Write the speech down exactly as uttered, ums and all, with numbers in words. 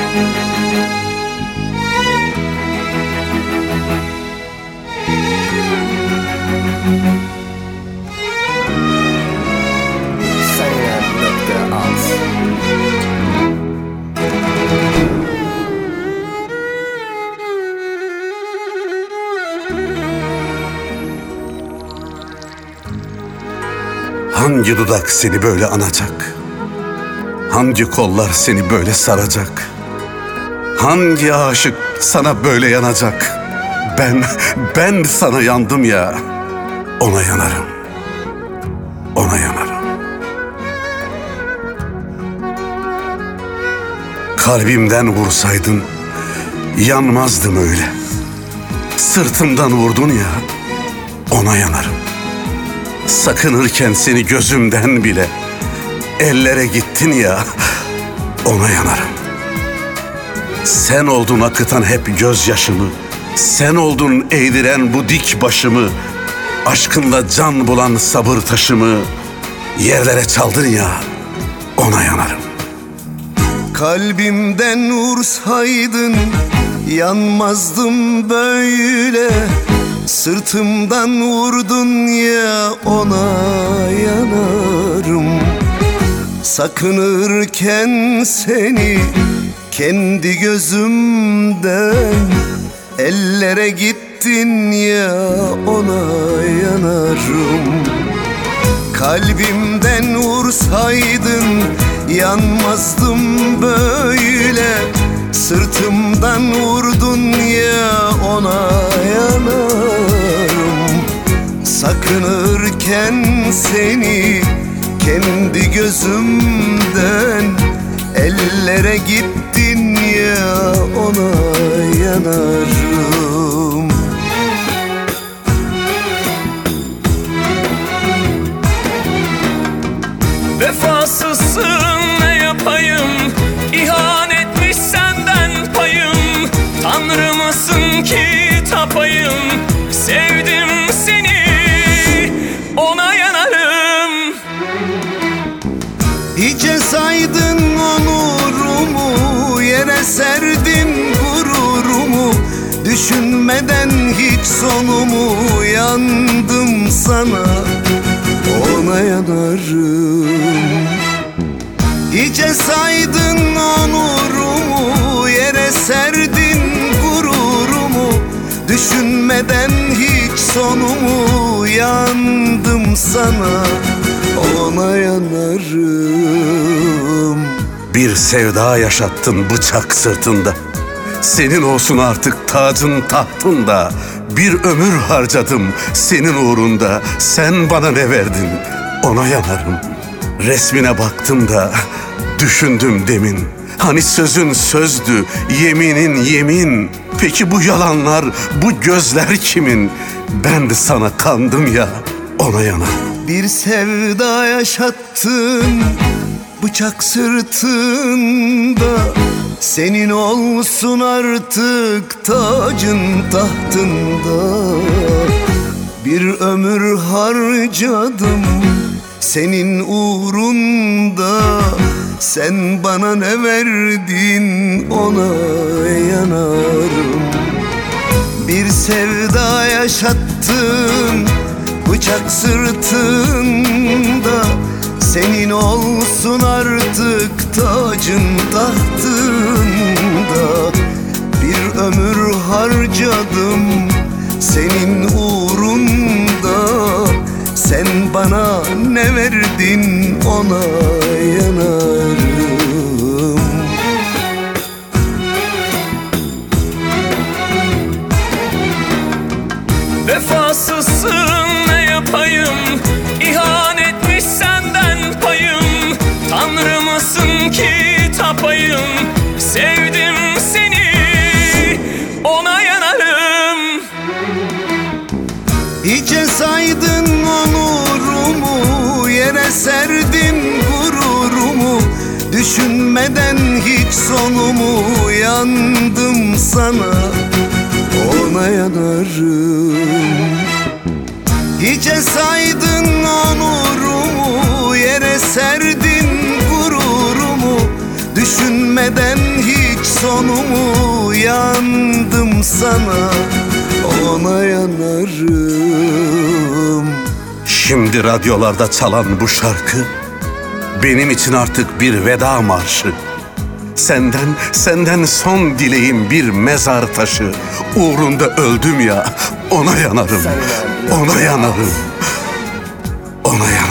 Hangi dudak seni böyle anacak? Hangi kollar seni böyle saracak? Hangi aşık sana böyle yanacak? Ben, ben sana yandım ya. Ona yanarım. Ona yanarım. Kalbimden vursaydın yanmazdım öyle. Sırtımdan vurdun ya, ona yanarım. Sakınırken seni gözümden bile ellere gittin ya, ona yanarım. Sen oldun akıtan hep gözyaşımı, sen oldun eğdiren bu dik başımı, aşkınla can bulan sabır taşımı yerlere çaldın ya, ona yanarım. Kalbimden vursaydın yanmazdım böyle. Sırtımdan vurdun ya, ona yanarım. Sakınırken seni kendi gözümden ellere gittin ya, ona yanarım. Kalbimden vursaydın yanmazdım böyle. Sırtımdan vurdun ya, ona yanarım. Sakınırken seni kendi gözümden ellere gittin ya, ona yanarım. Vefasızsın ne yapayım, İhanetmiş senden payım. Tanrı mısın ki tapayım, sevdim seni, ona yanarım. Hiçe saydın onurumu, yere serdin gururumu. Düşünmeden hiç sonumu, yandım sana, ona yanarım. Hiçe saydın onurumu, yere serdin gururumu. Düşünmeden hiç sonumu, yandım sana, ona yanarım. Bir sevda yaşattın bıçak sırtında, senin olsun artık tacın tahtında. Bir ömür harcadım senin uğrunda, sen bana ne verdin, ona yanarım. Resmine baktım da düşündüm demin, hani sözün sözdü, yeminin yemin. Peki bu yalanlar, bu gözler kimin? Ben de sana kandım ya, ona yanarım. Bir sevda yaşattın bıçak sırtında, senin olsun artık tacın tahtında. Bir ömür harcadım senin uğrunda, sen bana ne verdin, ona yanarım. Bir sevda yaşattın bıçak sırtında, senin olsun artık tacın tahtında. Bir ömür harcadım senin uğrunda, sen bana ne verdin, ona yanarım. Vefasızsın ne yapayım, İhanetmiş senden payım. Tanrı mısın ki tapayım, sevdim seni, ona yanarım. Hiçe saydın onurumu, yere serdin gururumu. Düşünmeden hiç sonumu, yandım sana, ona yanarım. Hiçe saydın onurumu, yere serdin gururumu. Düşünmeden hiç sonumu, yandım sana, ona yanarım. Şimdi radyolarda çalan bu şarkı benim için artık bir veda marşı. Senden, senden son dileğim bir mezar taşı. Uğrunda öldüm ya, ona yanarım, ona yanarım, ona yanarım.